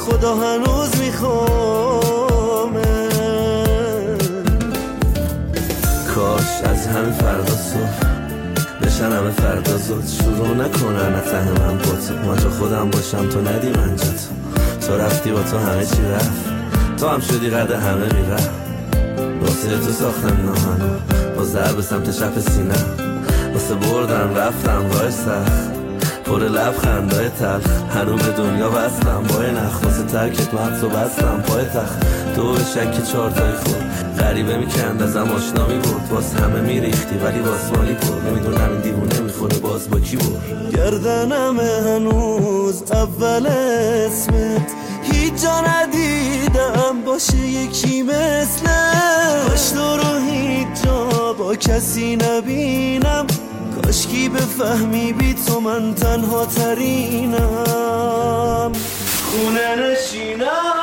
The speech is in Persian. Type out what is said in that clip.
خدا هنوز میخوامه. کاش از همین فردا صبح بشن همه فردا زود شروع نکنن ته من با تو. من جا خودم باشم تو ندی من جا تو رفتی با تو همه چی رفت، تو هم شدی قد همه میرفت. واسه تو ساختم نامنو با ضرب سمت چپ سینه، واسه بردم رفتم راه سخت پر لبخندای تلخ. هنو به دنیا بستم با نخ، واسه ترکت مغز و بستم پای تخت. تو به شک چارتای خود غریبه میکند ازم آشنا میبرد، باز همه میریختی ولی باز مالی پر. نمیدونم این دیوونه میخوره باز با کی برد. گردنمه هنوز اول اسمت، هیچ جا ندیدم باشه یکی مثلت. کاش تو رو هیچ جا با کسی نبینم، کاشکی بفهمی بی تو من تنها ترینم. خونه نشینم